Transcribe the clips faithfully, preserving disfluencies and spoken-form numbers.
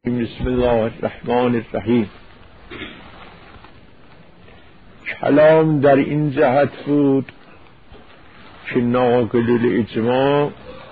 بسم الله الرحمن الرحیم. کلام در این جهت بود که ناقل الاجماع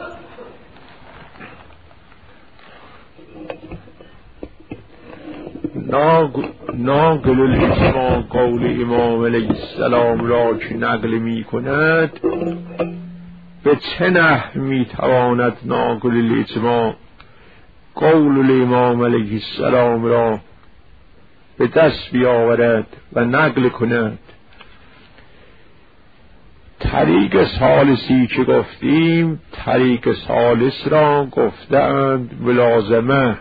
ناقل الاجماع قول امام علیه السلام را که نقل می کند، به چه نحو می تواند ناقل الاجماع قول الامام علیه السلام را به دست بیاورد و نقل کند. طریق ثالثی که گفتیم، طریق ثالث را گفتند ملازمه،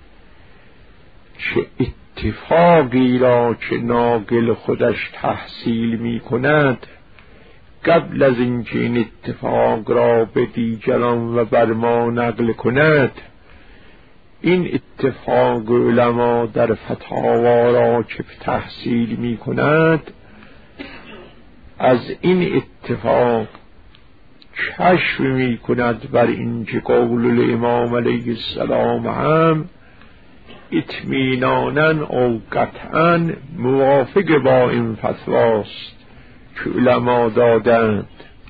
که اتفاقی را که ناقل خودش تحصیل می کند، قبل از اینکه این اتفاق را به دیگران و بر ما نقل کند، این اتفاق علما در فتاوا را که تحصیل می کند، از این اتفاق کشف می کند بر اینکه قول الامام علیه السلام هم اطمینانا او قطعا موافق با این فتواست که علما دادند.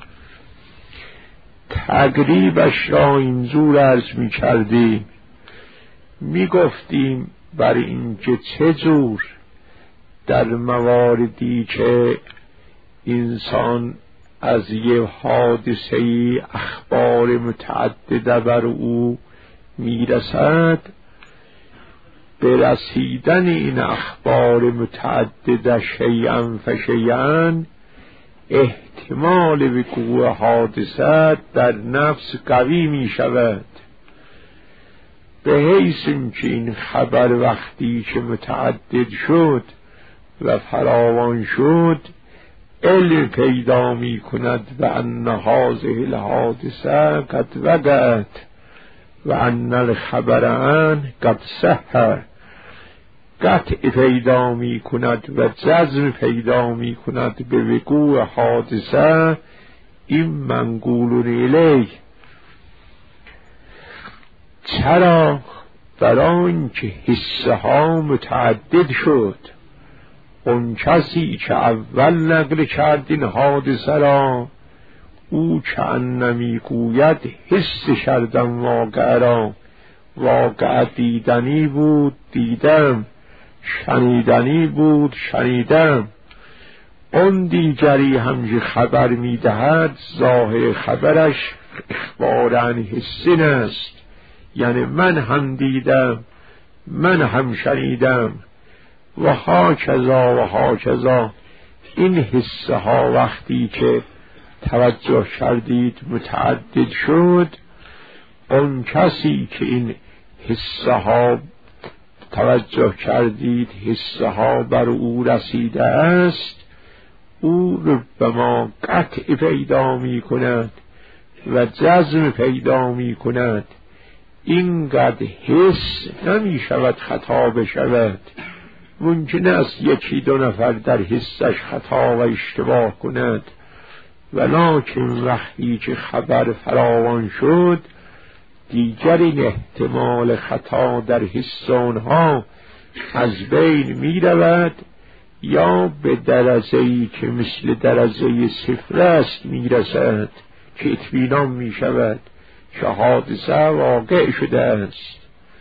تقریبش را اینجور عرض می کردیم، می گفتیم بر اینکه چجور در مواردی که انسان از یه حادثه‌ای اخبار متعدده بر او میرسد، به رسیدن این اخبار متعدده شیئا فشیئا احتمال وقوع حادثه در نفس قوی می شود، به حیث اینکه این خبر وقتی که متعدد شد و فراوان شد، علم پیدا می کند و ان هذه الحادثه قد وقعت و ان الخبر عنه قد صح، قطع پیدا می کند و جزم پیدا می کند به وقوع حادثه. این منقول الیه. چرا؟ برای اینکه حصه ها متعدد شد. اون کسی که اول نقل کرد این حادثه را، او که انمی گوید حس کردم واقع را، واقع دیدنی بود دیدم، شنیدنی بود شنیدم. اون دیگری هم که خبر میدهد، ظاهر خبرش اخبارن حسین است، یعنی من هم دیدم من هم شنیدم و هاکذا و هاکذا. این حصه ها وقتی که توجه کردید متعدد شد، اون کسی که این حصه ها توجه کردید حصه ها بر او رسیده است، او ربما قطع پیدا می کند و جزم پیدا می کند. اینقدر حس نمی شود خطا بشود. ممکن است یکی دو نفر در حسش خطا و اشتباه کند، ولکن وقتی که خبر فراوان شد، دیگر این احتمال خطا در حس آنها از بین می رود، یا به درجه‌ای که مثل درجه صفر است می رسد که اطمینان می شود که حادثه واقع شده است.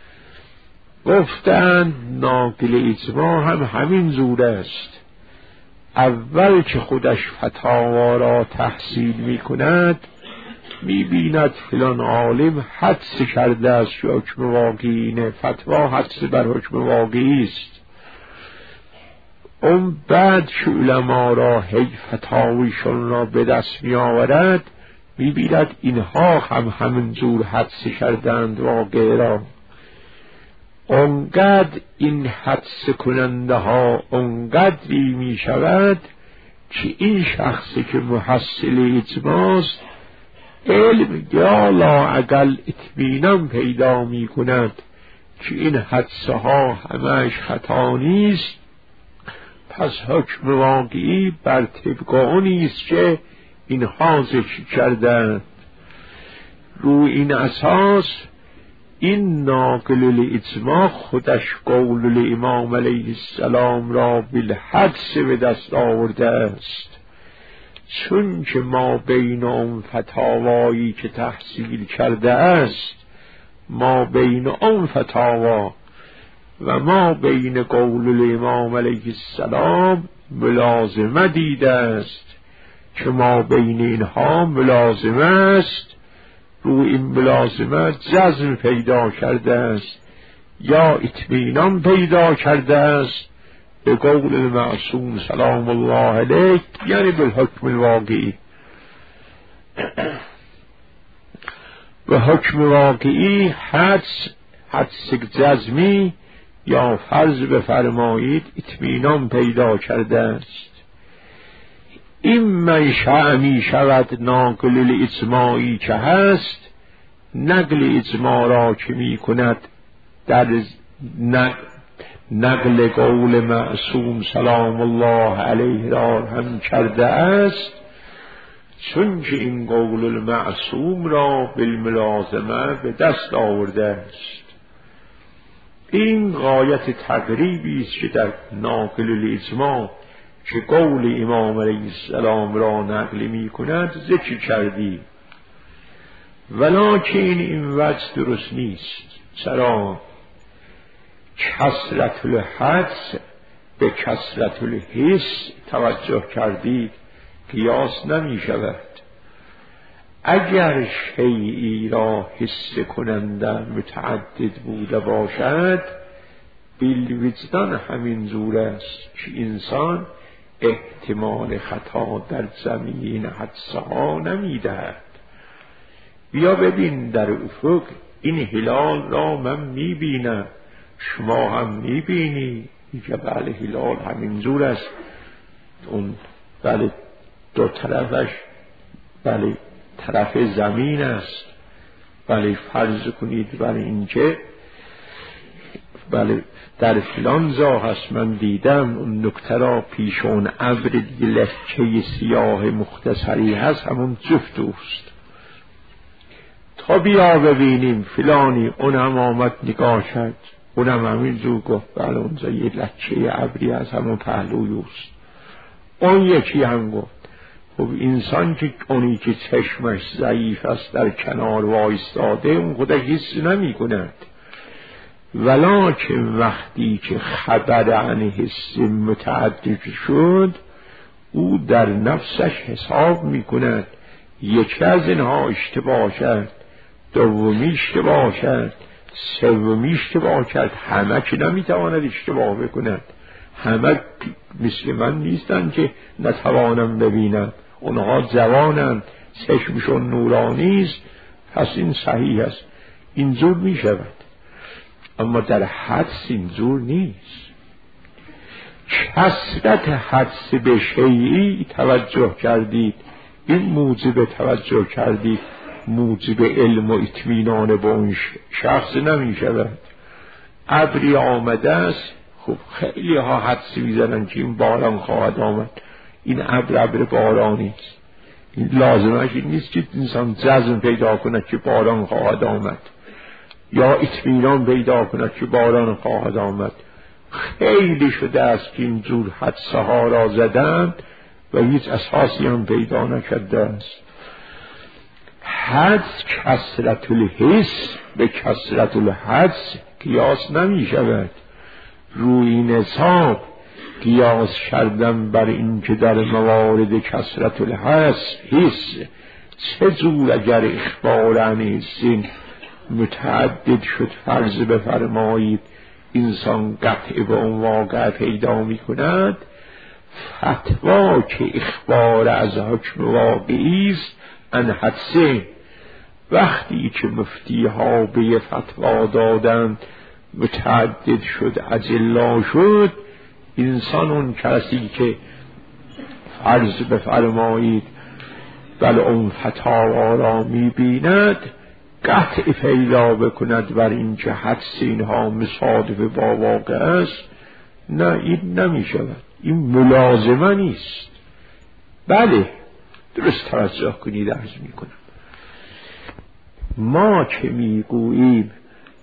گفتند ناقل اجماع هم همین زور است. اول که خودش فتاوا را تحصیل می کند، می بیند فلان عالم حدس کرده است که حکم واقعی، فتوا حدس بر حکم واقعی است. اون بعد که علما را هی فتاویشون را به دست می آورد، می بیند اینها هم همین زور حدس کردند واقع را. اونقدر این حدس کننده ها اونقدری می شود که این شخصی که محصل اجماعست، علم یا لااقل اطمینان پیدا می کند که این حدسه ها همش خطا نیست، پس حکم واقعی بر طبق اونیست که اینها ذکر کردند. رو این اساس این ناقل الاجماع خودش قول امام علیه السلام را بالحدس به دست آورده است، چون که ما بین اون فتاوایی که تحصیل کرده است، ما بین اون فتاوا و ما بین قول امام علیه السلام ملازمه دیده است که ما بین اینها ملازمه است، رو این ملازمه جزم پیدا کرده است یا اطمینان پیدا کرده است به قول المعصوم سلام الله علیه، یعنی به حکم الواقعی. به حکم واقعی حدس حدس جزمی یا فرض بفرمایید اطمینان پیدا کرده است. این منشأ می شود ناقل الاجماعی که هست، نقل اجماع را که می کند در نقل قول معصوم سلام الله علیه را هم کرده است، چون که این قول المعصوم را بالملازمه به دست آورده است. این غایت تقریبی است که در ناقل الاجماع که قول امام علیه السلام را نقل می کند ذکر کردی، ولکن این وجه درست نیست. چرا؟ کثرت الحدس به کثرت الحس توجه کردید، قیاس نمی شود. اگر شیئی را حس کننده متعدد بوده باشد، بالوجدان همین جور است که انسان احتمال خطا در زمین حدسها نمی دهد. بیا ببین در افق این هلال را من می بینم، شما هم می بینی، میگه بله هلال همین جور است، اون بله دو طرفش بله طرف زمین است، بله فرض کنید بله اینکه بله در فلان جا هست، من دیدم اون نکته را پیش اون ابر دیگه لکه سیاه مختصری هست، همون جفت اوست. تا بیا ببینیم فلانی، اونم آمد نگاه کرد، اونم همین جور گفت بله اونجا یه لکه ابری هست، همون پهلوی اوست. اون یکی هم گفت. خب انسان که اونی که چشمش ضعیف است در کنار وایستاده، اون خودش حس نمی کند. ولکن وقتی که خبر عن حس متعدد شد، او در نفسش حساب می کند یکی از اینها اشتباه کرد، دومی اشتباه کرد، سومی اشتباه کرد. همه که نمی تواند اشتباه بکند، همه مثل من نیستن که نتوانم ببینم، اونها جوانن، چشمشون نورانی است، پس این صحیح است. اینجور می شود، اما در حدس اینجور نیست. کثرت حدس به شیئی توجه کردید، این موجب توجه کردید، موجب علم و اطمینان به اون شخص نمی شود. ابری آمده است، خب خیلی ها حدس میزنن که این باران خواهد آمد، این ابر ابر بارانی است. این لازمش این نیست که انسان جزم پیدا کند که باران خواهد آمد یا اطمینان پیدا کند که باران خواهد آمد. خیلی شده است که اینجور حدسه ها را زدند و هیچ اساسی هم پیدا نکرده است. حدس کثرت الحس به کثرت الحدس قیاس نمی شود. روی این حساب قیاس کردن بر این که در موارد کثرت الحس حس چه جور اگر اخبار عن حسین متعدد شد، فرض بفرمایید انسان قطع به اون واقع پیدا می کند، فتوا که اخبار از حکم واقعی است ان حدسه. وقتی که مفتی ها به فتوا دادند متعدد شد، اجلا شد، انسان اون کسی که فرض بفرمایید بل اون فتوا را می بیند قطع پیدا بکند بر این که حدس اینها مصادف با واقع است، نه این نمی شود. این ملازمه نیست. بله درست توجه کنید، عرض می کنم ما که می گوییم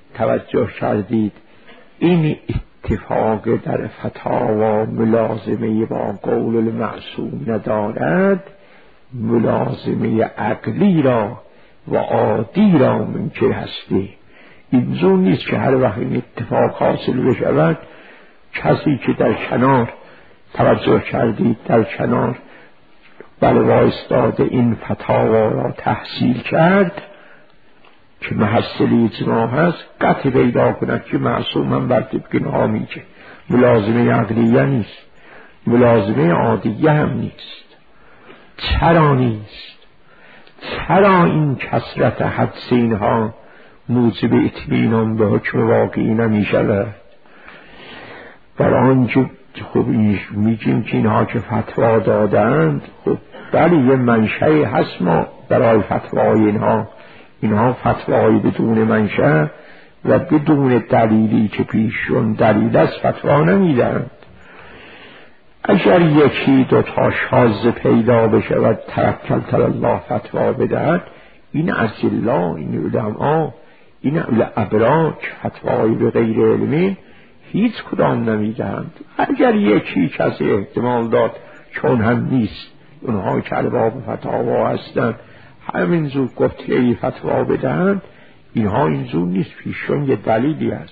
توجه کردید این اتفاق در فتاوا ملازمه با قول المعصوم ندارد، ملازمه عقلی را و عادی را منکر هستی. این زون نیست که هر وقت این اتفاق حاصل بشود کسی که در کنار توجه کردید در کنار بله وایستاده این فتاوا را تحصیل کرد که محصل اجماع هست، قطع پیدا کند که معصوم هم بر طبق ها میگه. ملازمه عقلیه نیست، ملازمه عادیه هم نیست. چرا نیست؟ چرا این کثرت حدس اینها موجب اطمینان به حکم واقعی نمیشود؟ برای آنکه خب میگیم که اینها که فتوا دادند، خب بله یه منشأ هست ما برای فتوای اینها، اینها فتوای بدون منشأ و بدون دلیلی که پیشون دلیل است فتوا نمیدند. اگر یکی دو تا شاذ پیدا بشه و توکل علی الله فتوا بدهد، این اجلا، این علما، این ابراج فتوای به غیر علمی هیچ کدام نمیدهند. اگر یکی کسی احتمال داد چون هم نیست، اونها که ارباب فتاوا هستند همینجور گفته فتوا بدهند، اینها اینجور نیست، پیشون یه دلیلی است.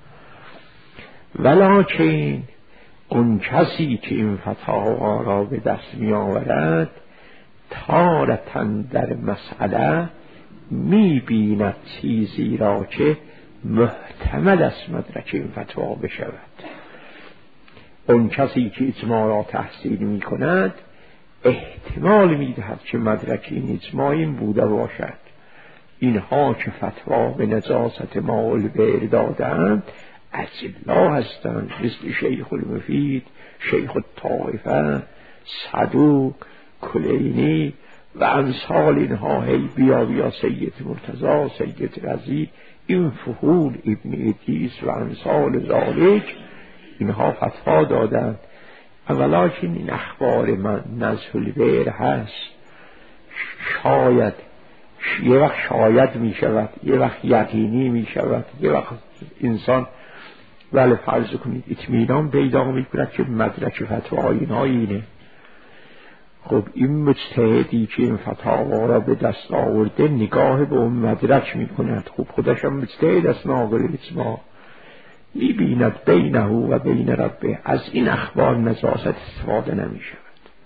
ولکن اون کسی که این فتاوا را به دست می آورد تارتن در مسئله می بیند چیزی را که محتمل است مدرک این فتوا بشود. اون کسی که اجماع را تحصیل می کند احتمال می دهد که مدرک این اجماع این بوده باشد. اینها که فتوا به نجاست ماء البئر دادند اجلا هستند، مثل شیخ المفید، شیخ الطائفه، صدوق، کلینی و امثال اینها. هی بیا بیا سید مرتضی، سید رضی، این فحول ابن ادریس و امثال ذالک، اینها فتوا دادند. اولا که این اخبار من نزح البئر هست، شاید یه وقت شاید می شود، یه وقت یقینی می شود، یه وقت انسان ولی فرض کنید اطمینان پیدا می کند که مدرک فتوای اینها اینه. خب این مجتهدی که این فتاوا را به دست آورده نگاه به اون مدرک می کند. خب خودش هم مجتهد است، ناقل اجماع، می بیند بینه و بین ربه. از این اخبار نجاست استفاده نمی شود.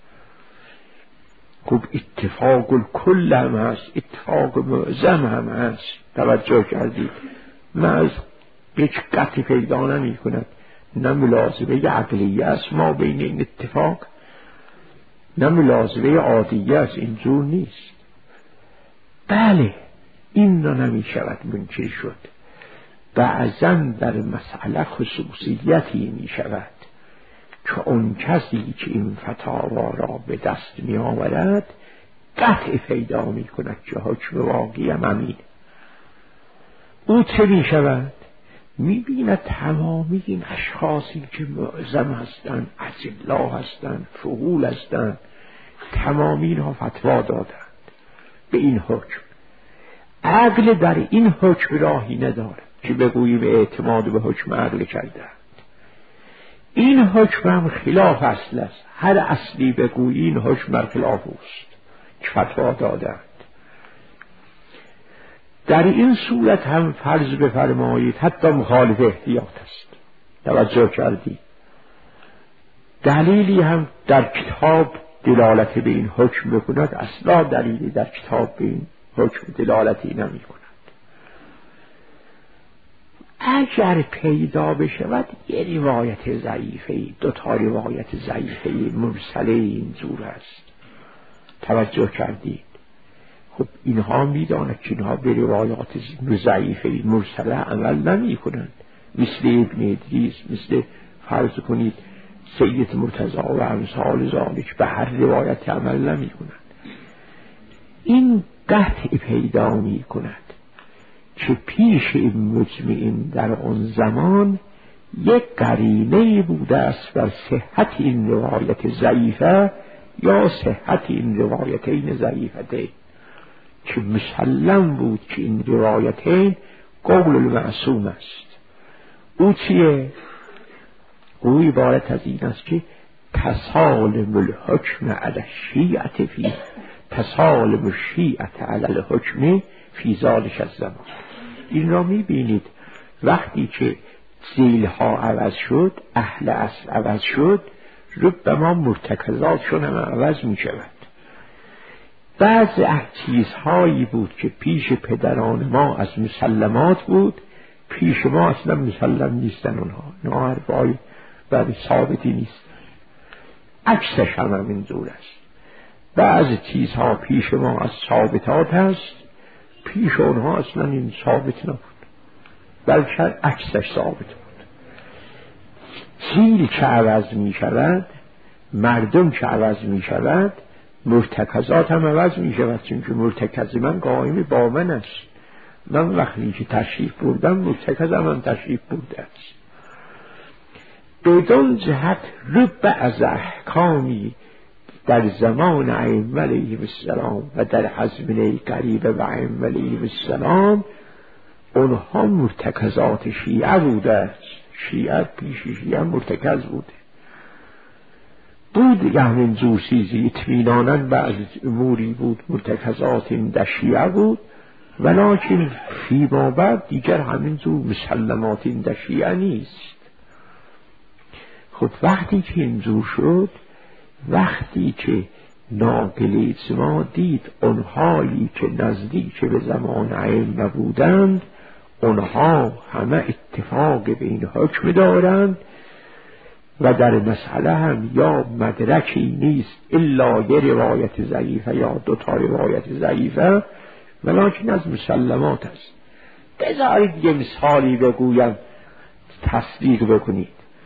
خب اتفاق الکل هم هست، اتفاق معظم هم هست. توجه کردید محض هیچ قطعی پیدا نمی کند، نه ملازمه عقلیه است ما بین این اتفاق، نه ملازمه عادیه است، اینجور نیست. بله این را نمی شود منکر شد. بعضا در مسئله خصوصیتی می شود که اون کسی که این فتاوا را به دست می آورد قطع پیدا می کند که حکم واقعی هم امین. او چه می شود؟ می بیند تمامی این اشخاصی که معظم هستند، اجلا هستند، فحول هستند، تمامی اینها فتوا دادند به این حکم. عقل در این حکم راهی ندارد که بگویی به اعتماد به حکم عقل کردند. این حکم هم خلاف اصل است. هر اصلی بگویی این حکم بر خلاف است که فتوا دادند. در این صورت هم فرض بفرمایید حتی مخالف احتیاط است. توجه کردید دلیلی هم در کتاب دلالت به این حکم بکند، اصلا دلیلی در کتاب به این حکم دلالتی نمی کند. اگر پیدا بشود یه روایت ضعیفه، دو تا روایت ضعیفه مرسله اینجور است. توجه کردید خب اینها میداند که اینها به روایات ضعیفه مرسله عمل نمی کنند، مثل ابن ادریس، مثل فرض کنید سید مرتضی و امثال ذالک به هر روایت عمل نمی کنند. این قطع پیدا می کند که پیش این مجمعین در آن زمان یک قرینه بوده است بر صحت این روایت ضعیفه یا صحت این روایتین ضعیفتین، که مسلم بود که این روایتین قول المعصوم است. او چیه؟ او عبارت از این است که تسالم الحکم علی الشیعة فی تسالم الشیعة علی الحکم فی ذلک الزمان. این را میبینید وقتی که زیلها عوض شد، اهل اصل عوض شد، ربما مرتکزاتشون هم عوض میشود. بعض چیزهایی بود که پیش پدران ما از مسلمات بود، پیش ما اصلا مسلم نیستن اونها، ناهربای و ثابتی نیست. عکسش هم همین جور است. بعض چیزها پیش ما از ثابتات هست، پیش اونها اصلا این ثابت نبود، بلکه عکسش ثابت بود. زیل که عوض می شود، مردم که عوض می شود، مرتکزات هم عوض می شود. چون که مرتکز من قائم با من است. من وقتی که تشریف بردم مرتکزم هم تشریف برده است. بدون جهت رب از احکامی در زمان ائمه علیهم السلام و در ازمنه قریب و ائمه علیهم السلام اونها مرتکزات شیعه بوده است. شیعه پیش شیعه مرتکز بوده بود. همین جور چیزی اطمیناناً بعض اموری بود مرتکزات این در شیعه بود، ولیکن فیما بعد دیگر همین جور مسلمات این در شیعه نیست. خب وقتی که اینجور شد، وقتی که ناقلیت ما دید اونهایی که نزدیک به زمان ائمه بودند اونها همه اتفاق به این حکم دارند و در مسئله هم یا مدرکی نیست الا یه روایت ضعیفه یا دو تا روایت ضعیفه، ولیکن از مسلمات است. بذارید یه مثالی بگویم تصدیق بکنید.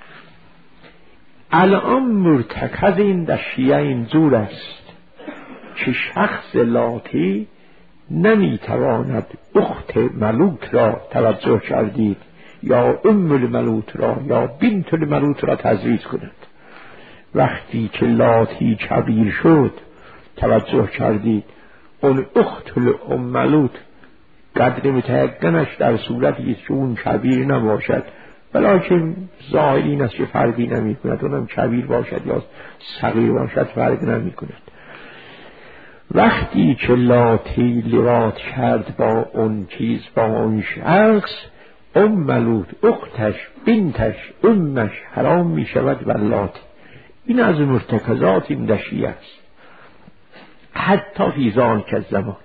الان مرتکز این در شیعه این جور است که شخص لاتی نمیتواند اخت ملوک را توجه کردید یا ام الملوک را یا بنت الملوک را تزویج کند. وقتی که لاتی کبیر شد توجه کردید اون اخت الام ملوک قدر متحقنش در صورتی که اون کبیر نباشد، ولیکن ظاهر این است که فرقی نمی کند، اونم کبیر باشد یا صغیر باشد فرق نمی کند. وقتی که لاتی لواط کرد با اون چیز، با اون شخص، ام ملوک اختش بنتش امش حرام می شود و لاتی. این از مرتکزات این دشیه است حتی فی ذلک الزمان.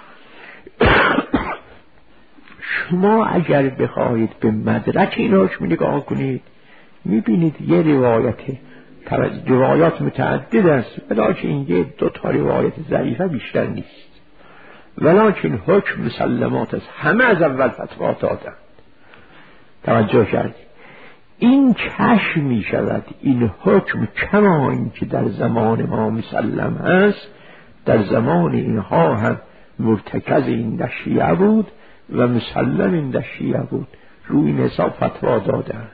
شما اگر بخواهید به مدرک این حکم نگاه کنید میبینید یه روایت روایات متعدد است، ولیکن یه دو تا روایت ضعیفه بیشتر نیست، ولیکن حکم مسلمات است. همه از اول فتوا دادند. توجه کردید این کشف می شود این حکم کما این که در زمان ما مسلم است، در زمان اینها هم مرتکز این در شیعه بود و مسلم این در شیعه بود. روی این حساب فتوا دادند.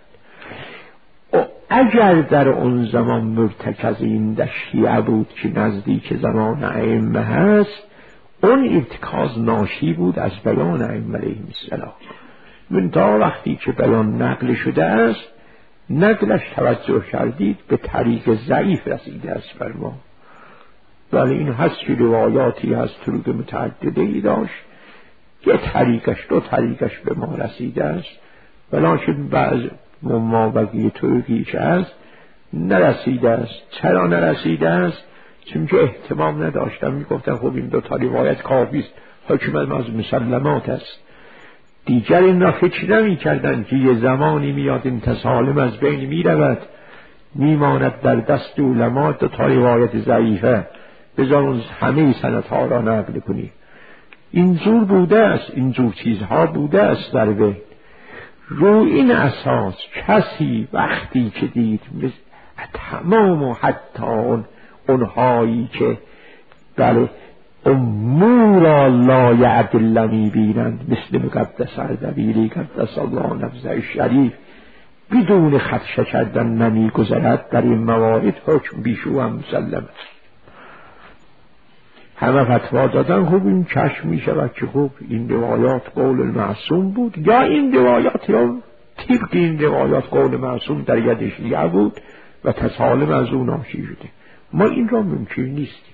اگر در اون زمان مرتکز این در شیعه بود که نزدیک زمان ائمه هست، اون ارتکاز ناشی بود از بیان ائمه علیهم السلام. من تا وقتی که بیان نقل شده است، نقلش توجه کردید به طریق ضعیف رسیده است بر ما، ولی این هست که روایاتی هست طرق متعدده ای داشت، یه طریقش دو طریقش به ما رسیده است، ولیکن بعض ممابقی طرقی که هست نرسیده است. چرا نرسیده است؟ چون که احتمام نداشتم، میگفتن خب این دو تا روایت کافی است، حکم از مسلمات است. دیگر این را فکر نمی کردن که یه زمانی میاد این تسالم از بین می رود، میماند در دست علما دو تا روایت ضعیفه، بذار اون همه سندها را نقل کنی. اینجور بوده است، اینجور چیزها بوده است. در به رو این اساس کسی وقتی که دید تمام و حتی اون اونهایی که بله امور لا یعدل میبینند، مثل مقدس اردبیلی قدس الله نفسه شریف، بدون خدشه کردن نمیگذرد. در این موارد حکم بیشو هم مسلم است. همه فتوا دادن خب این کشف می شود که خب این روایات قول معصوم بود، یا این روایات یا طبق این روایات قول معصوم در ید شیعه بود و تسالم از اون ناشی شده. ما این را ممکن نیستیم،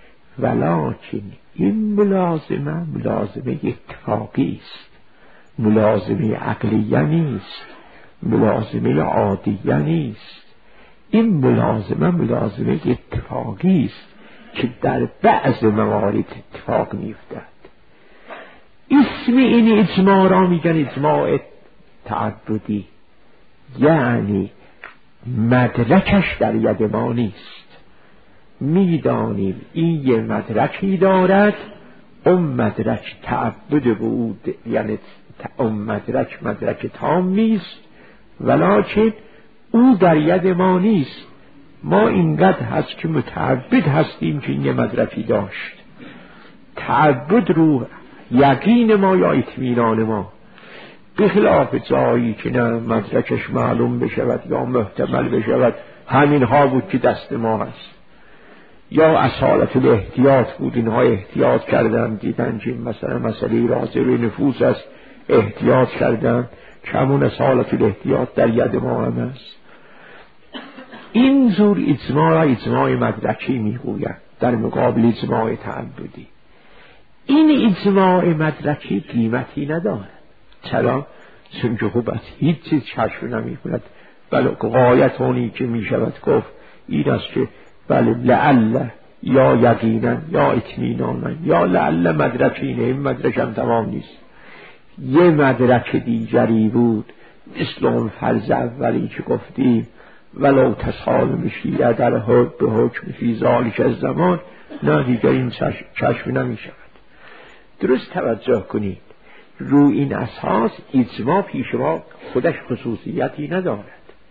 ولکن این ملازمه ملازمه اتفاقی است، ملازمه عقلیه نیست، ملازمه عادیه نیست. این ملازمه ملازمه اتفاقی است که در بعض موارد اتفاق می‌افتد. اسم این اجماع را میگن اجماع تعبدی، یعنی مدرکش در ید ما نیست. میدانیم این یه مدرکی دارد، اون مدرک تعبد بود، یعنی اون مدرک مدرک تام نیست، ولکن او در ید ما نیست. ما اینقدر هست که متعبد هستیم که این یه مدرکی داشت. تعبد رو یقین ما یا اطمینان ما، بخلاف جایی که نه مدرکش معلوم بشود یا محتمل بشود همین ها بود که دست ما هست، یا اصالت الاحتیاط بود، اینها احتیاط کردن دیدن که مثلا مسئله راضی روی نفوس است، احتیاط کردن، کمون اصالت الاحتیاط در ید ما هم هست. این زور اجماع را اجماع مدرکی میگوید در مقابل اجماع تعبدی. این اجماع مدرکی قیمتی ندارد. چرا؟ چون که خوب از هیچ چیز کشف نمی کند، بله غایت اونی که می شود گفت این است که بله لعل یا یقینا یا اطمینانا یا لعل مدرکینه، این مدرک هم تمام نیست. یه مدرک دیگری بود مثل اون فرض اولی که گفتیم ولو تسالم شیعه در حد به حکم فی ذالک از زمان، نه دیگر این کشف نمی شود. درست توجه کنید، رو این اساس اجماع پیش ما خودش خصوصیتی ندارد.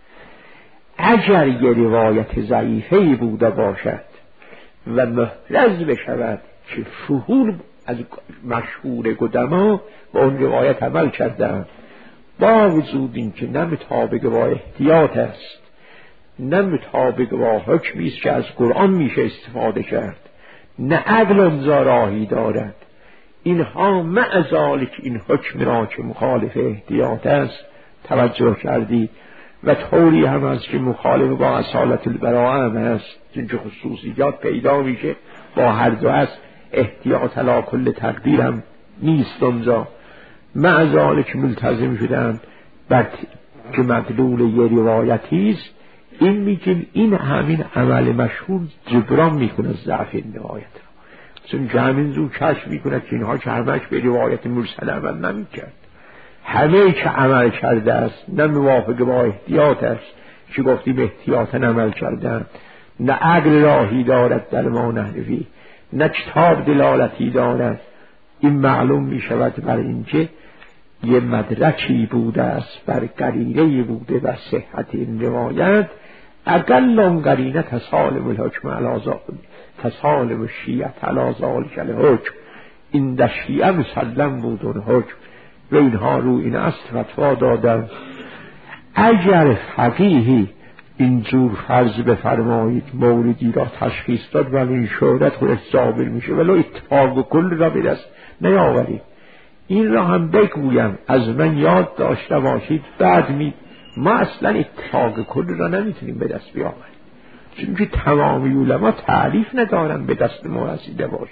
اگر یه روایت ضعیفه بوده باشد و محرز بشود که فهول از مشهور قدما با اون روایت عمل کردن، با وجود این که نه مطابق با احتیاط است نه مطابق با حکمی است که از قرآن میشه استفاده کرد، نه عقل انزا راهی دارد، اینها مع ذالک این حکم را که مخالف احتیاط است توجه کردید و طوری هم است که مخالف با اصالت البراءه هم است، چون خصوصیات پیدا میشه با هر دو است، احتیاط علی کل تقدیر هم نیست اونجا، مع ذالک ملتزم شدن بر که مدلول یه روایتی است. این میگیم این همین عمل مشهور جبران میکنه ضعف این روایت را، چون که همین زود کشف میکنه که اینها که همش به روایت مرسل عمل نمیکرد، همه که عمل کرده است نه موافق با احتیاط است که گفتیم احتیاطا عمل کردن، نه عقل راهی دارد در ما نحوی، نه کتاب دلالتی دارد. این معلوم میشود بر اینکه یه مدرکی بوده است، بر قرینه بوده و صحت این روایت. اقل اون قرینه تسالم الحکم علی ذالک، تسالم الشیعه علی ذالک الحکم، این در شیعه مسلم بود اون حکم و اینها رو این است فتوا دادن. اگر فقیهی اینجور فرض بفرمایید موردی را تشخیص داد ولی این شهرت خودش ظاهر میشه ولو اتفاق کل را به دست نیاورید. این را هم بگویم از من یاد داشته باشید، بعد می ما اصلا اتفاق کل را نمیتونیم به دست بیاوریم، چون که تمامی علما تعریف ندارن به دست ما رسیده باشه.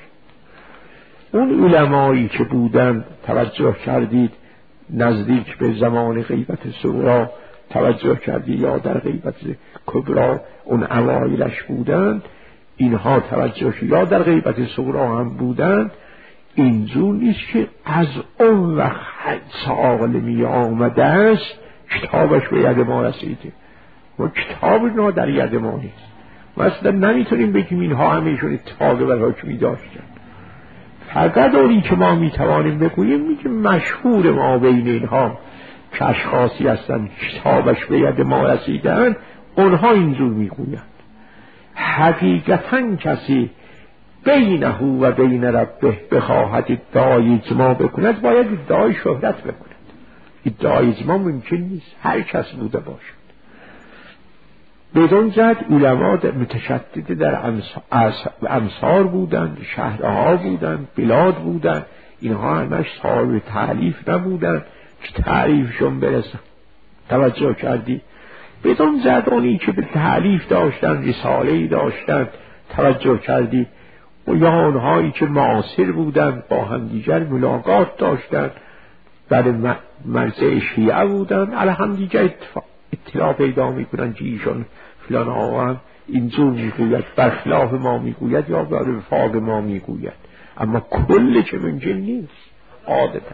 اون علمایی که بودن توجه کردید نزدیک به زمان غیبت صغرا توجه کردید یا در غیبت کبرا اون اوایلش بودن، اینها توجه یا در غیبت صغرا هم بودن. اینجور نیست که از اون وقت عالمی آمده است کتابش به ید ما رسیده و کتاب ما در ید ما نیست. مثلا نمیتونیم بگیم اینها همیشون اتفاق و حکمی داشتن. فقط اونی که ما میتوانیم بگوییم میگیم مشهور ما بین اینها که اشخاصی هستن کتابش به ید ما رسیدن، اونها اینجور میگویند. حقیقتا کسی بینه و بین ربه بخواهد ادعای اجماع بکند باید ادعای شهرت بکند. ادعای اجماع ممکن نیست، هر کس بوده باشد. بدون زد علما متشدد در امصار بودند، شهرها بودند، بلاد بودند، اینها همش صاحب تعریف نبودند که تعریفشون برسن. توجه کردی؟ بدون زد اونی که به تعریف داشتند، رساله‌ای داشتند، توجه کردی؟ و یا اونهایی که معاصر بودند با همدیگر ملاقات داشتند، در مرجع شیعه بودند، علی همدیگر اطلاع پیدا میکنند که ایشون فلان آقا اینجور میگوید، برخلاف ما میگوید یا بر وفاق ما میگوید، اما کل که ممکن نیست عادتا.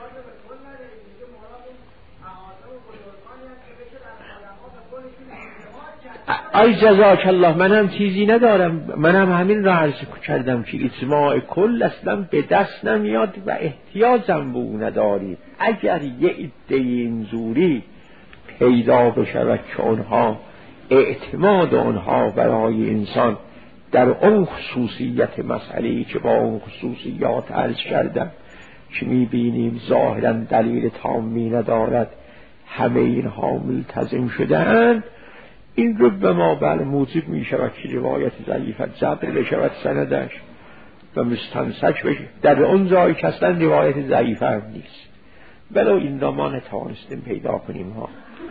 ای جزاک الله، من هم چیزی ندارم، من هم همین را عرض کردم که اجماع کل اصلا به دست نمیاد و احتیاجم به اون نداری. اگر یه عده اینجوری پیدا بشود که اونها اعتماد اونها برای انسان در اون خصوصیت مسئله‌ای که با اون خصوصیات عرض کردم که میبینیم ظاهرا دلیل تامی ندارد، همه اینها ملتزم شده‌اند، این رو به ما بر موجب می شود که روایت ضعیفت جبر بشود سندش و مستنسک بشه در اون جایی که اصلا روایت ضعیفه هم نیست. ولو این را ما نتوانستیم پیدا کنیم ها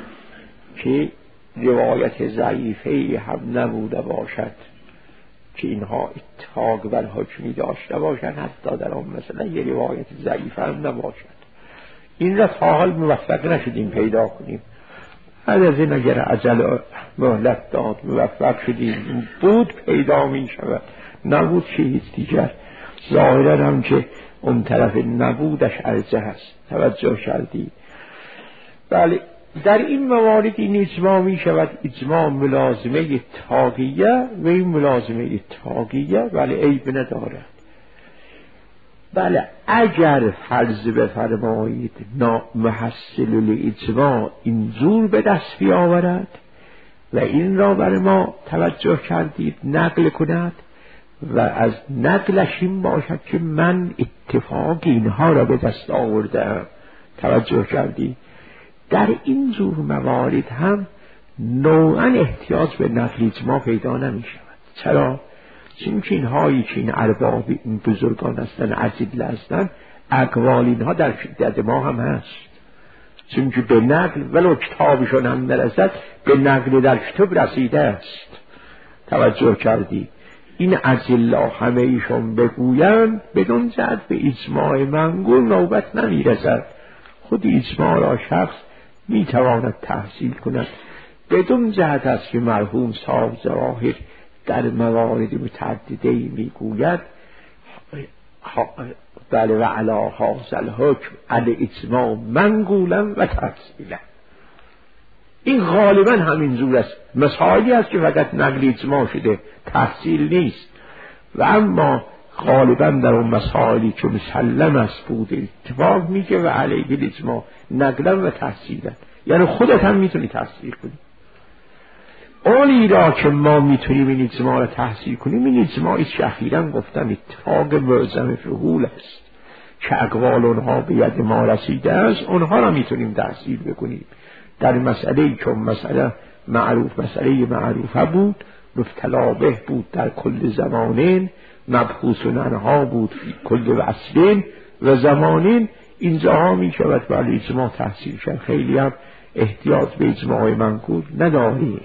که روایت ضعیفه هم نبوده باشد که اینها اتفاق و حکمی داشته باشند، حتی در اون مثلا یه روایت ضعیفه هم نباشد. این را تا حال موفق نشدیم پیدا کنیم. هر از این اگر عجل مهلت داد موفق شدیم، بود پیدا می شود، نبود که هیچ دیگر. ظاهرا هم که اون طرف نبودش ارجح است. توجه کردید؟ بله، در این موارد این اجماع می شود اجماع ملازمه اتفاقیه و این ملازمه اتفاقیه ولی عیب ندارد. بله، اگر فرض بفرمایید محصل الاجماع اینجور به دست بیاورد و این را بر ما توجه کردید نقل کند و از نقلش این باشد که من اتفاق اینها را به دست آوردم، توجه کردید، در این جور موارد هم نوعا احتیاج به نقل اجماع پیدا نمی شود. چرا؟ چون که اینهایی که این ارباب این بزرگان هستن، عزیز هستن، اقوال اینها در شدت ما هم هست، چون که به نقل ولو کتابشون هم نرسد به نقل در کتاب رسیده است. توجه کردی؟ این عزیلا همه ایشون بگویند بدون جهت به اجماع منقول نوبت نمی رسد. خود اجماع را شخص می تواند تحصیل کند بدون جهت است که مرحوم صاحب ظواهر در موارد متعدده می گوید بله و علا حاصل حکم علی اجماع منقولا و تفصیلا. این غالبا همین جور است. مسائلی است که فقط نقل اجماع شده، تفصیل نیست، و اما غالبا در اون مسائلی که مسلم است بود اتفاق میگه و علیه الاجماع نقلا و تفصیلا، یعنی خودت هم میتونی تفصیل کنی. اونی را که ما میتونیم این اجماع را تحصیل کنیم، این اجماعی که اخیراً گفتم اتفاق معظم فهول است که اقوال اونها به ید ما رسیده است، اونها را میتونیم تحصیل بکنیم. در مسئله که مسئله معروف مسئله معروفه بود، مبتلا به بود در کل زمانین، مبحوث عنها بود فی کل وصلین و زمانین، اینجاها می شود ولی اجماع تحصیل شد. خیلی هم احتیاج به اجماع منقول نداریم.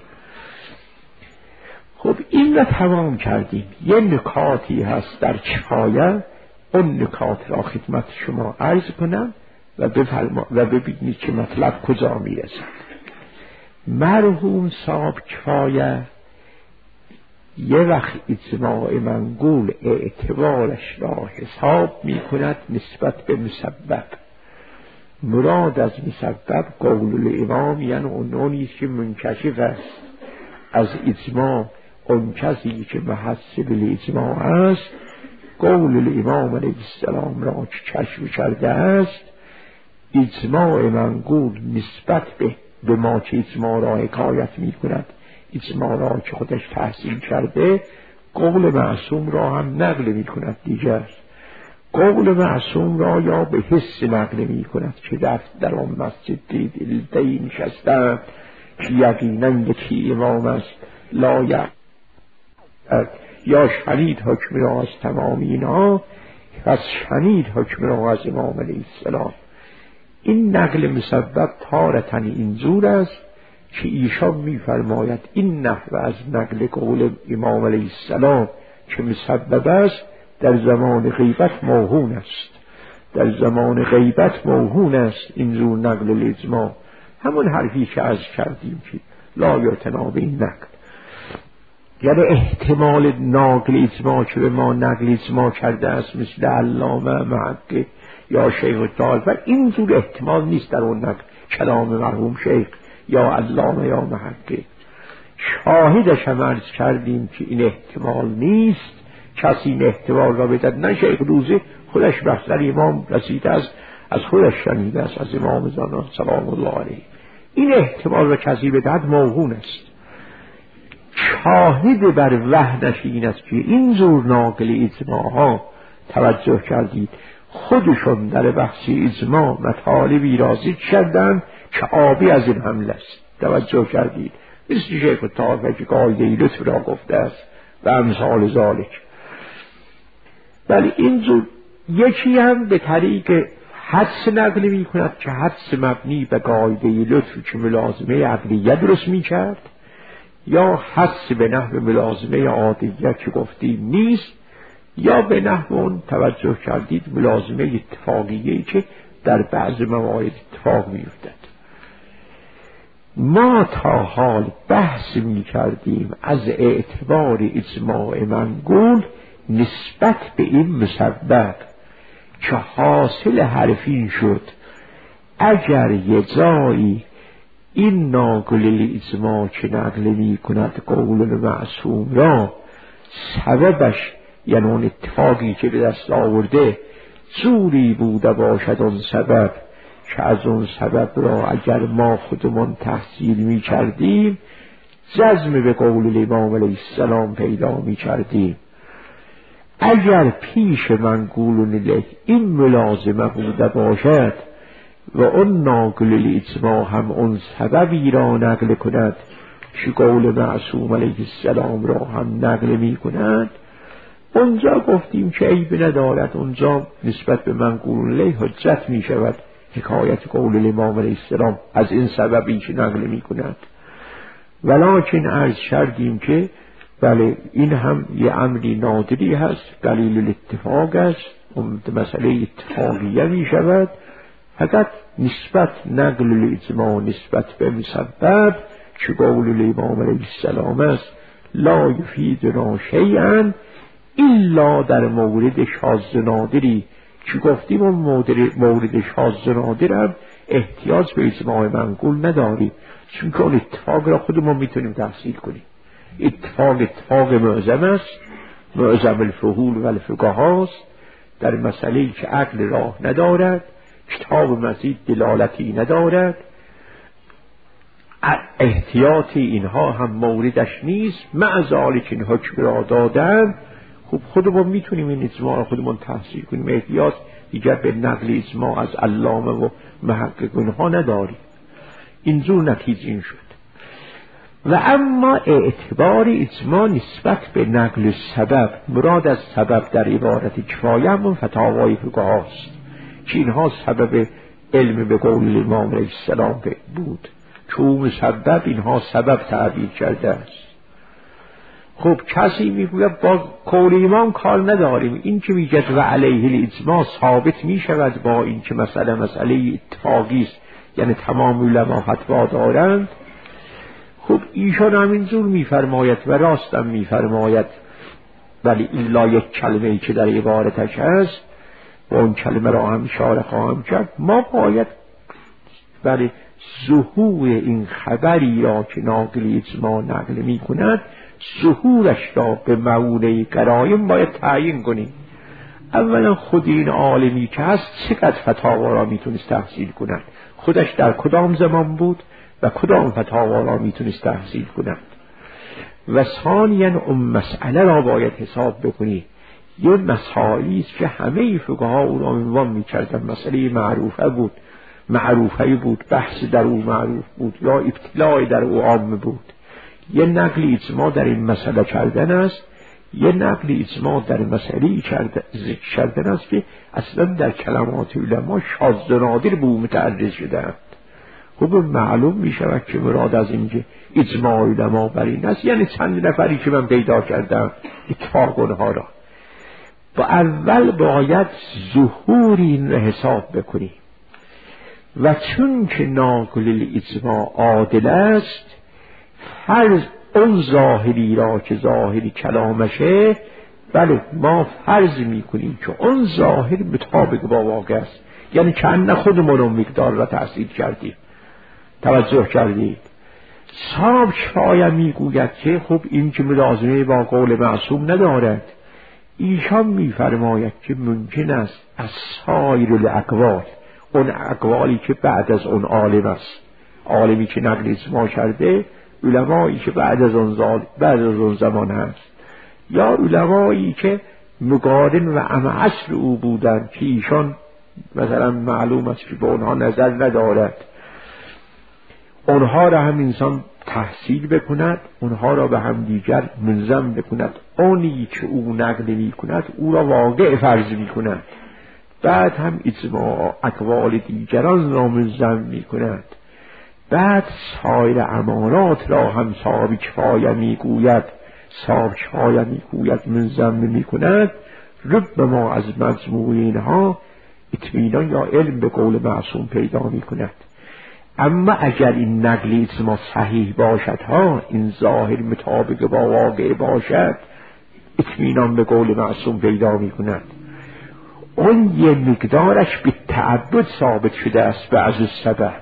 خب این را تمام کردیم. یه نکاتی هست در کفایه، اون نکات را خدمت شما عرض کنم و بفرما و ببینید که مطلب کجا می رسد. مرحوم صاحب کفایه یه وقت اجماع منقول اعتبارش را حساب می کند نسبت به مسبب. مراد از مسبب قول الامام، یعنی اونونی که منکشف است از اجماع، اون کسی که محصل الاجماع است، قول الامام علیه السلام را که کشف کرده است، اجماع منقول نسبت به به ما که اجماع را حکایت می کند، اجماع را که خودش تحصیل کرده، قول معصوم را هم نقل می کند. دیگر قول معصوم را یا به حس نقل می کند که در در آن مسجد دید دین نشستند که یقینا یکی امام است لا یعلم، یا شنید حکم را از تمام اینها، پس شنید حکم را از امام علیه السلام. این نقل مسبب تارتن اینجور است که ایشان می‌فرماید این نحو از نقل قول امام علیه السلام که مسبب است در زمان غیبت موهون است، در زمان غیبت موهون است اینجور نقل الاجماع. همون حرفی که عرض کردیم که لا یعتنا به این نقل، یعنی احتمال نقل اجماع که به ما نقل اجماع کرده است مثل علامه محقق یا شیخ الطالب، اینجور احتمال نیست در اون نقل کلام مرحوم شیخ یا علامه یا محقق. شاهدش هم عرض کردیم که این احتمال نیست، کسی این احتمال را بدد، نه شیخ روزی خودش بحثر امام رسیده است، از خودش شنیده است از امام زمان سلام الله علیه. این احتمال را کسی بدهد موهون است. شاهد بر وحدش این است که این زور ناقل اجماع ها توجه کردید خودشون در بحث اجماع مطالبی را ذکر کردند که آبی از این حمله است. توجه کردید مثل شیخ الطالب که قاعده لطف را گفته است و امثال ذالک. ولی این زور یکی هم به طریق حدس نقل می کند که حدس مبنی به قاعده لطف که ملازمه عقلیه درست می کرد، یا حدس به نحو ملازمه عادیه که گفتیم نیست، یا به نحو اون توجه کردید ملازمه اتفاقیه که در بعض موارد اتفاق می افتد. ما تا حال بحث می کردیم از اعتبار اجماع منقول نسبت به این مسبب که حاصل حرفین شد اگر یه جایی این ناقل الاجماع که نقل می کند قول معصوم را سببش یعنی اون اتفاقی که به دست آورده جوری بوده باشد اون سبب که از اون سبب را اگر ما خودمون تحصیل می کردیم جزم به قول امام علیه السلام پیدا می کردیم، اگر پیش منقول الیه این ملازمه بوده باشد و اون ناقل الاجماع هم اون سببی را نقل کند که قول معصوم علیه السلام را هم نقل می کند، اونجا گفتیم که عیب ندارد، اونجا نسبت به منقول الیه حجت می شود حکایت قول امام علیه السلام از این سببی که نقل می کند. ولکن عرض کردیم که بله این هم یه امری نادری هست، دلیل الاتفاق است، اون مسئله اتفاقیه می شود، فقط نسبت نقل الاجماع نسبت به مسبب که قول امام علیه السلام است لا یفیدنا شیئا الا در مورد شاذ نادری که گفتیم اون مورد شاذ نادر هم احتیاج به اجماع منقول نداریم، چون که اون اتفاق را خودمون میتونیم تحصیل کنیم. اتفاق اتفاق معظم است، معظم الفحول و الفقهاء است، در مسئله که عقل راه ندارد، کتاب مزید دلالتی ندارد، احتیاط اینها هم موردش نیست، مع ذالک این حکم را دادن. خب خودمون میتونیم این اجماع را خودمون تحصیل کنیم، احتیاط دیگر به نقل اجماع از علامه و محققین ها نداریم. اینجور نتیجه این شد. و اما اعتبار اجماع نسبت به نقل سبب، مراد از سبب در عبارت کفایه همون فتاوای فقهاست که اینها سبب علم به قول امام علیه السلام بود، که اون سبب اینها سبب تعبیر کرده است. خب کسی میگوید با قول امام کار نداریم، این که میگه و علیه الاجماع ثابت میشود با این که مسئله مسئله اتفاقی است، یعنی تمام علما فتوا دارند. خب ایشان همینجور میفرماید و راستم میفرماید، ولی الا یک کلمه ای که در عبارتش هست و اون کلمه را هم اشاره خواهم کرد. ما باید برای ظهور این خبری را که ناقل اجماع نقل می کند ظهورش را به معنی قرایم باید تعیین کنیم. اولا خود این عالمی که هست چقدر فتاوا را میتونست تحصیل کند، خودش در کدام زمان بود و کدام فتاوا را میتونست تحصیل کند. و ثانیاً اون مسئله را باید حساب بکنی. یه مسائلی است که همه فقها او را عنوان میکردن، مسئله معروفه بود، معروفه بود، بحث در او معروف بود یا ابتلاع در او عام بود. یه نقل اجماع در این مسئله کردن است، یه نقل اجماع در مسئله کردن است که اصلا در کلمات علما شاذ و نادر به او متعرض شدند. خب معلوم می شود که مراد از اینجا اجماع علما بر این است، یعنی چند نفری که من پیدا کردم اتفاق اونها را. با اول باید ظهور این را حساب بکنیم و چون که ناقل الاجماع عادل است، فرض اون ظاهری را که ظاهری کلامشه، بله ما فرض می کنیم که اون ظاهر مطابق با واقع است، یعنی چند خودمون اون مقدار را تحصیل کردیم. توجه کردید؟ صاحب شایع می گوید که خب این که ملازمه با قول معصوم ندارد. ایشان می فرماید که ممکن است از سایر الاقوال، اون اقوالی که بعد از اون عالم است، عالمی که نقل اجماع کرده، علمایی که بعد از اون زال بعد از اون زمان هست، یا علمایی که مقارن و امعصر او بودند که ایشان مثلا معلوم است که به اونها نظر ندارد، اونها را هم انسان تحصیل بکند، اونها را به هم دیگر منظم بکند، اونی که او نقل می کند او را واقع فرض می کند، بعد هم اجماع اقوال دیگران را منظم می کند، بعد سایر امانات را هم صاحب کفایه می گوید، صاحب کفایه می گوید منظم می کند. رب ما از مجموع اینها اطمینان یا علم به قول معصوم پیدا می کند. اما اگر این نقل اجماع صحیح باشد ها، این ظاهر مطابق با واقع باشد، اطمینان به قول معصوم پیدا می کند. اون یه مقدارش به تعبد ثابت شده است، بعض سبب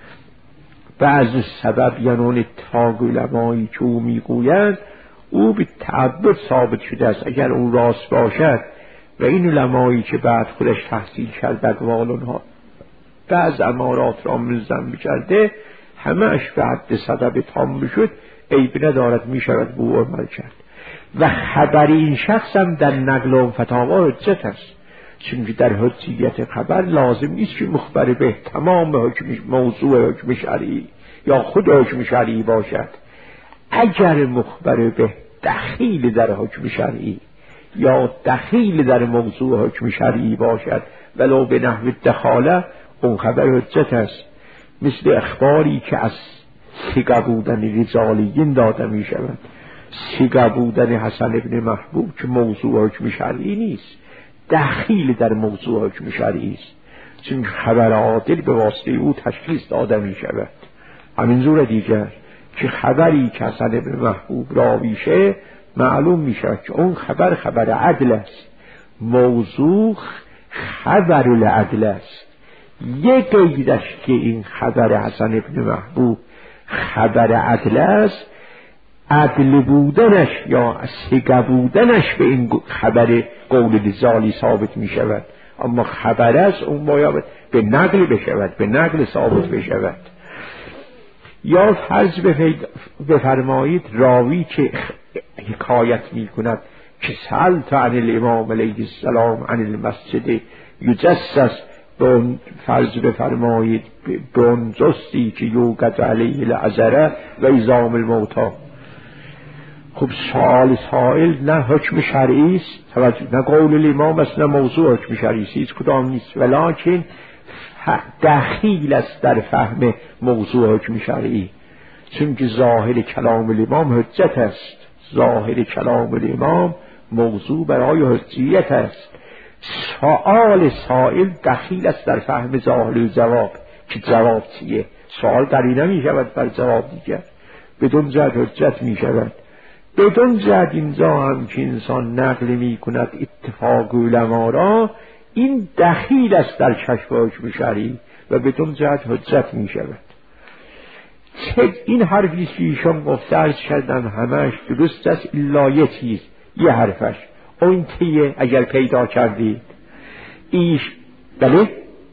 بعض سبب یعنی اون اتفاق علمایی که او میگوید او به تعبد ثابت شده است. اگر اون راست باشد و این علمایی که بعد خودش تحصیل کرده اقوال اونها بعض امارات را منظم کرده، همه اش به حد سبب تام بشد، عیب ندارد، می شود به او عمل کرد. و خبر این شخص هم در نقل و فتاوا حجت است، چون در حجیت خبر لازم نیست که مخبر به تمام حکم موضوع حکم شرعی یا خود حکم شرعی باشد. اگر مخبر به دخیل در حکم شرعی یا دخیل در موضوع حکم شرعی باشد ولو به نحو دخاله، اون خبر حجت است. مثل اخباری که از ثقه بودن رجالیین داده می شود، ثقه بودن حسن ابن محبوب که موضوع حکم شرعی نیست، دخیل در موضوع حکم شرعی است، چون خبر عادل به واسطه او تشخیص داده می شود. همین زور دیگر که خبری که حسن ابن محبوب راویشه، معلوم می شود که اون خبر خبر عدل است، موضوع خبر العدل است. یک قیدش که این خبر حسن ابن محبوب خبر عدل است، عدل بودنش یا ثقه بودنش به این خبر قول رجالی ثابت می شود، اما خبر است اون باید به نقل بشود، به نقل ثابت بشود. یا فرض بفرمایید راوی که حکایت می کند که سألت عن الامام علیه السلام عن المسجد یجسس، به اون فرض بفرمایید به اون جستی که یوقد علیه العذره و ایزام الموتا. خب سوال سائل نه حکم شرعی است، نه قول الامام است، نه موضوع حکم شرعی است، هیچ کدام نیست، ولیکن دخیل است در فهم موضوع حکم شرعی، چون که ظاهر کلام الامام حجت است، ظاهر کلام الامام موضوع برای حجیت است. سوال سائل دخیل است در فهم ظاهر جواب که جواب چیه، سوال قرینه می شود بر جواب دیگر، بدون جهت حجت می شود. بدون جهت اینجا هم که انسان نقل می کند اتفاق علما را، این دخیل است در کشف حکم شرعی و بدون جهت حجت می شود. این حرفی که ایشان گفته عرض کردم همش درست است، الا یه چیز، یه حرفش اون تیه اگر پیدا کردید ایش بله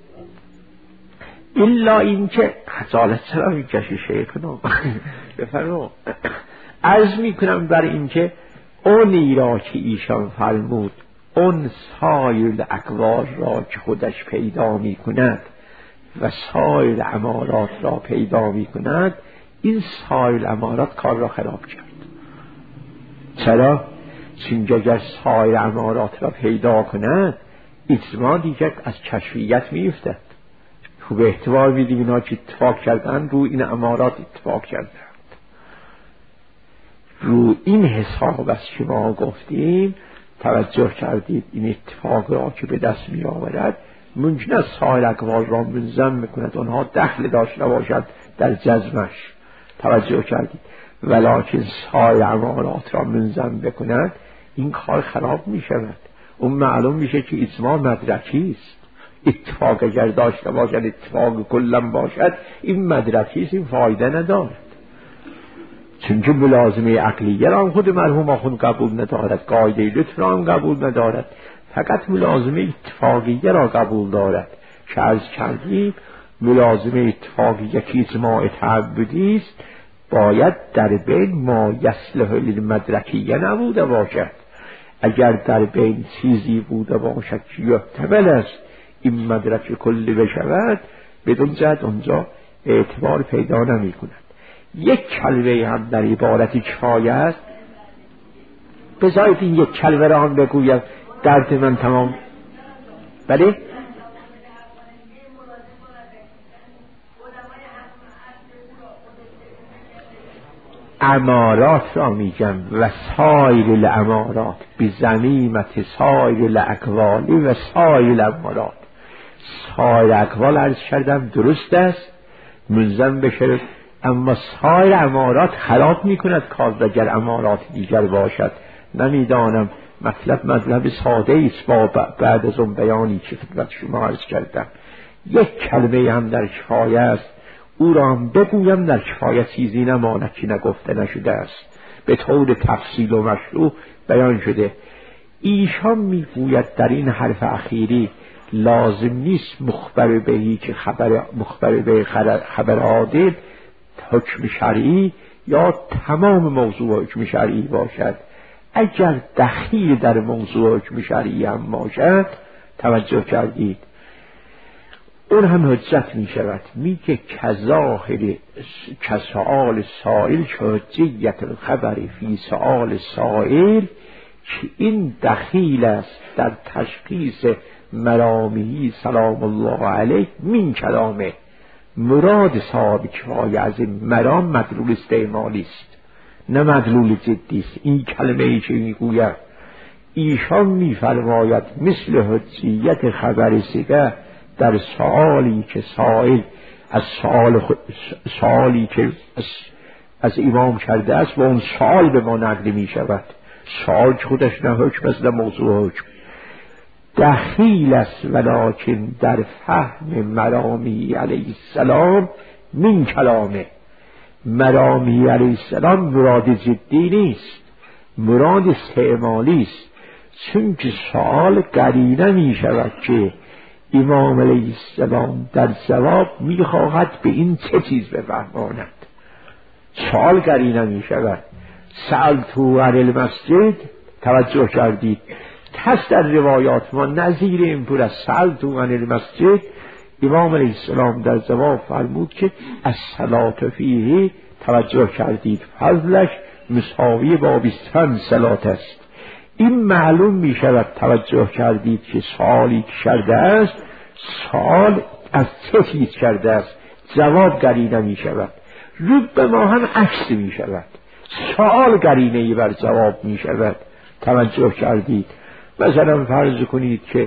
الا این که خجالت چرا میکشی شیخنا بفرما عرض میکنم بر این که اونی را که ایشان فرمود، اون سایر اقوال را که خودش پیدا میکند و سایر امارات را پیدا می کند، این سایر امارات کار را خراب کرد. چرا؟ چون اگر سایر امارات را پیدا کند، اجماع دیگر از کشفیت می افتد. خوب احتوار میدیم اینا که اتفاق کردن رو این امارات اتفاق کردند. رو این حساب از که ما گفتیم توجه کردید این اتفاق را که به دست می آورد ممکن است سایر اقوال را منظم میکند، آنها دخل داشته باشد در جزمش. توجه کردید ولکن سایر امارات را منظم بکند این کار خراب می شود. اون معلوم میشه که اجماع مدرکی است. اتفاق اگر داشته باشد اتفاق کلم باشد این مدرکی است، این فایده ندارد. چون که ملازمه عقلیه را هم خود مرحوم آخوند قبول ندارد، قاعده لطف را هم قبول ندارد، فقط ملازمه اتفاقیه را قبول دارد که عرض کردیم ملازمه اتفاقیه که اجماع تعبدی است باید در بین ما یصلح للمدرکیه نبوده باشد. اگر در بین چیزی بوده باشد که یحتمل است این مدرک کلی بشود بدون جهت اونجا اعتبار پیدا نمی کند. یک کلمه هم در عبارتی کفایه است. بذارید این یک کلمه را هم بگویم درد من تمام. بله امارات را میگم و سایر الامارات بزمیمت سایر الاقوال و سایر الامارات. سایر اقوال عرض کردم درست است منظم بشه، اما سایر امارات خراب میکند کار اگر امارات دیگر باشد. نمیدانم مطلب مطلب ساده است با بعد از اون بیانی که خدمت شما عرض کردم. یک کلمه هم در کفایه است، او را هم بگویم در کفایه چیزی نماند که نگفته نشده است، به طور تفصیل و مشروع بیان شده. ایشان میگوید در این حرف اخیری لازم نیست مخبر بهی که خبر مخبر به خبر عادل حکم شرعی یا تمام موضوع حکم شرعی باشد. اگر دخیل در موضوع حکم شرعی هم باشد توجه کردید اون هم حجت می شود. می که کظاهر کسؤال سائل حجیت الخبر فی سؤال سائل که این دخیل است در تشخیص مرامی سلام الله علیه من کلامه. مراد صاحب کفایه از مرام مدلول استعمالی است نه مدلول جدی است. این کلمه ای که میگوید ایشان میفرماید مثل حجیت خبر سیده در سوالی که سائل از سوال سوالی که از, از امام کرده است و اون سوال به ما نقل می شود. سوال خودش نه حکم است نه موضوع حکم. دخیل است ولکن در فهم مرامی علیه السلام من کلامه. مرامی علیه السلام مراد جدی نیست، مراد استعمالی است. چون که سوال قرینه می شود که امام علیه السلام در جواب می خواهد به این چه چیز بفهماند. سوال قرینه می شود. سألتو عن المسجد، توجه کردید هست در روایات ما نظیر این پر از سألتو عن المسجد. امام علیه السلام در جواب فرمود که الصلاة فیه، توجه کردید فضلش مساوی با بیستن صلات است. این معلوم می شود توجه کردید که سوالی که کرده است سوال از چه چیز کرده است، جواب قرینه می شود. رب ما هم عکس می شود، سوال قرینه بر جواب می شود. توجه کردید مثلا فرض کنید که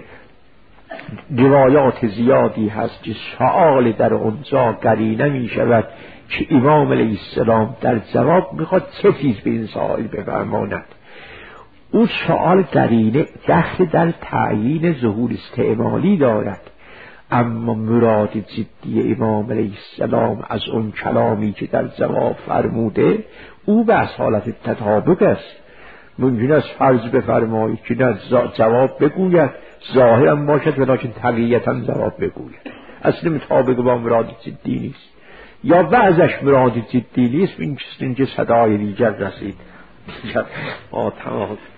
روایات زیادی هست که سوال در اونجا قرینه می شود که امام علیه السلام در جواب میخواد چه چیز به این سوال بفرماند. اون سوال قرینه دخل در تعیین ظهور استعمالی دارد، اما مراد جدی امام علیه السلام از اون کلامی که در جواب فرموده او به حالت تطابق است. ممکن است فرض بفرمایید که نه جواب بگوید ظاهرا باشد ولیکن تقییتا جواب بگوید، اصلا مطابق با مراد جدی نیست، یا بعضش مراد جدی نیست. این که صدای دیگر رسید آه تمام